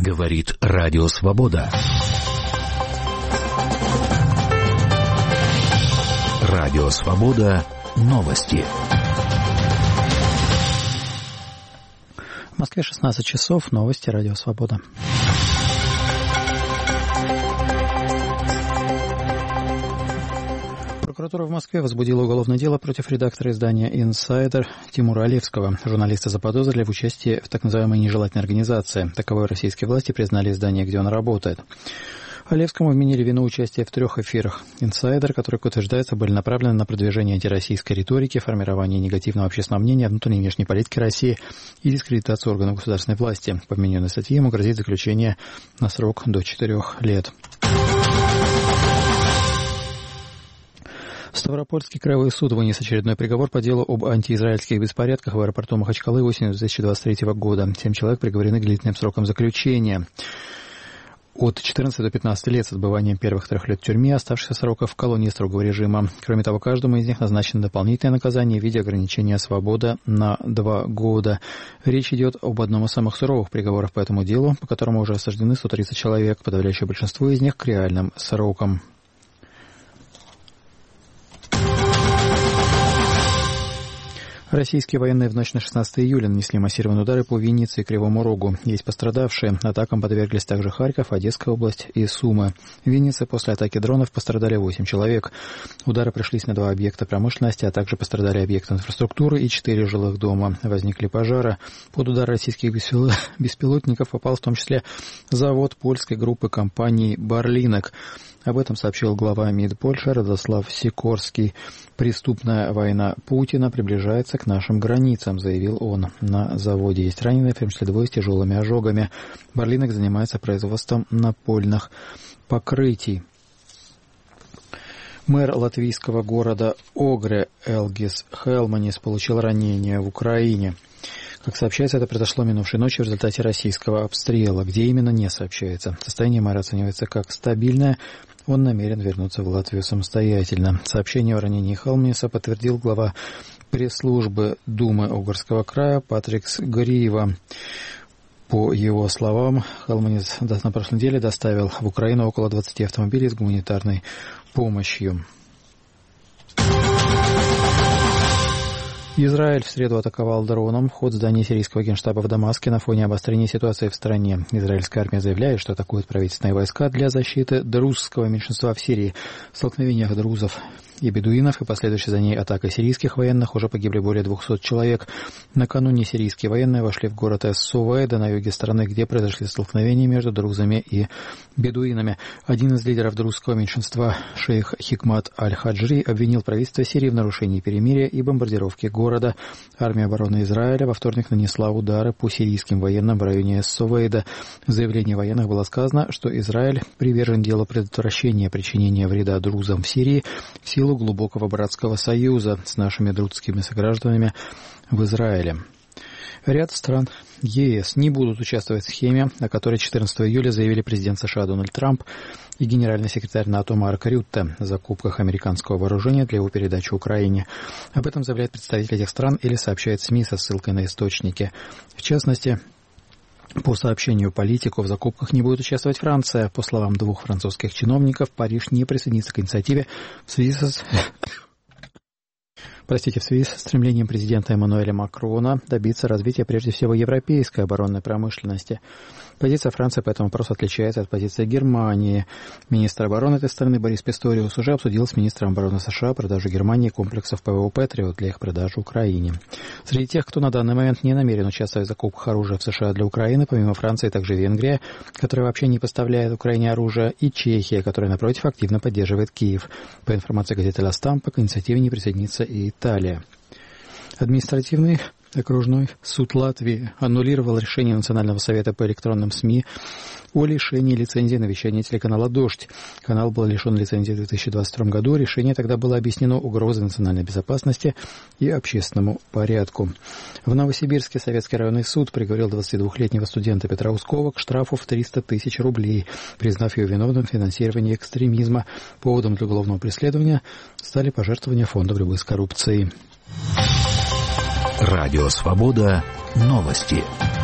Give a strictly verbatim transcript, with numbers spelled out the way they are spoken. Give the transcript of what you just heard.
Говорит Радио Свобода. Радио Свобода. Новости. В Москве шестнадцать часов. Новости Радио Свобода. Прокуратура в Москве возбудила уголовное дело против редактора издания «Инсайдер» Тимура Олевского. Журналиста заподозрили в участии в так называемой нежелательной организации. Таковой российские власти признали издание, где он работает. Олевскому вменили вину участия в трех эфирах «Инсайдер», которые, как утверждается, были направлены на продвижение антироссийской риторики, формирование негативного общественного мнения о внутренней и внешней политике России и дискредитацию органов государственной власти. По вмененной статье ему грозит заключение на срок до четырех лет. Ставропольский краевой суд вынес очередной приговор по делу об антиизраильских беспорядках в аэропорту Махачкалы осенью две тысячи двадцать третьего года. Семь человек приговорены к длительным срокам заключения. От четырнадцати до пятнадцати лет с отбыванием первых трех лет в тюрьме, оставшихся сроков в колонии строгого режима. Кроме того, каждому из них назначено дополнительное наказание в виде ограничения свободы на два года. Речь идет об одном из самых суровых приговоров по этому делу, по которому уже осуждены сто тридцать человек, подавляющее большинство из них к реальным срокам. Российские военные в ночь на шестнадцатое июля нанесли массированные удары по Виннице и Кривому Рогу. Есть пострадавшие. Атакам подверглись также Харьков, Одесская область и Сумы. В Виннице после атаки дронов пострадали восемь человек. Удары пришлись на два объекта промышленности, а также пострадали объекты инфраструктуры и четыре жилых дома. Возникли пожары. Под удар российских беспилотников попал в том числе завод польской группы компании «Барлинек». Об этом сообщил глава МИД Польши Радослав Сикорский. «Преступная война Путина приближается к нашим границам», заявил он. На заводе есть раненые, в том числе двое с тяжелыми ожогами. Барлинек занимается производством напольных покрытий. Мэр латвийского города Огре Элгис Хелманис получил ранение в Украине. Как сообщается, это произошло минувшей ночью в результате российского обстрела. Где именно, не сообщается. Состояние мэра оценивается как стабильное. Он намерен вернуться в Латвию самостоятельно. Сообщение о ранении Хелманиса подтвердил глава пресс-службы Думы Огрского края Патрикс Гриева. По его словам, Хелманис на прошлой неделе доставил в Украину около двадцати автомобилей с гуманитарной помощью. Израиль в среду атаковал дроном вход здания сирийского генштаба в Дамаске на фоне обострения ситуации в стране. Израильская армия заявляет, что атакует правительственные войска для защиты друзского меньшинства в Сирии. В столкновениях друзов и бедуинов и последующей за ней атакой сирийских военных уже погибли более двухсот человек. Накануне сирийские военные вошли в город Эс-Сувейда на юге страны, где произошли столкновения между друзами и бедуинами. Один из лидеров друзского меньшинства, шейх Хикмат Аль-Хаджри, обвинил правительство Сирии в нарушении перемирия и бомбардировке города. Армия обороны Израиля во вторник нанесла удары по сирийским военным в районе Эс-Сувейда. В заявлении военных было сказано, что Израиль привержен делу предотвращения причинения вреда друзам в Сирии в силу глубокого братского союза с нашими друзскими согражданами в Израиле. Ряд стран ЕС не будут участвовать в схеме, о которой четырнадцатого июля заявили президент США Дональд Трамп и генеральный секретарь НАТО Марк Рютте о закупках американского вооружения для его передачи Украине. Об этом заявляет представитель этих стран или сообщает СМИ со ссылкой на источники. В частности, по сообщению Политико, в закупках не будет участвовать Франция. По словам двух французских чиновников, Париж не присоединится к инициативе в связи со... Простите, в связи со стремлением президента Эммануэля Макрона добиться развития прежде всего европейской оборонной промышленности. Позиция Франции по этому вопросу отличается от позиции Германии. Министр обороны этой страны Борис Писториус уже обсудил с министром обороны США продажу Германии комплексов ПВО «Патриот» для их продажи Украине. Среди тех, кто на данный момент не намерен участвовать в закупках оружия в США для Украины, помимо Франции, также Венгрия, которая вообще не поставляет Украине оружие, и Чехия, которая, напротив, активно поддерживает Киев. По информации газеты «Ла Стампа», к инициативе не присоединится и Италия. Административный окружной суд Латвии аннулировал решение Национального совета по электронным СМИ о лишении лицензии на вещание телеканала «Дождь». Канал был лишен лицензии в две тысячи двадцать втором году. Решение тогда было объяснено угрозой национальной безопасности и общественному порядку. В Новосибирске Советский районный суд приговорил двадцатидвухлетнего студента Петра Ускова к штрафу в триста тысяч рублей, признав ее виновным в финансировании экстремизма. Поводом для уголовного преследования стали пожертвования фонда борьбы с коррупцией. Радио Свобода. Новости.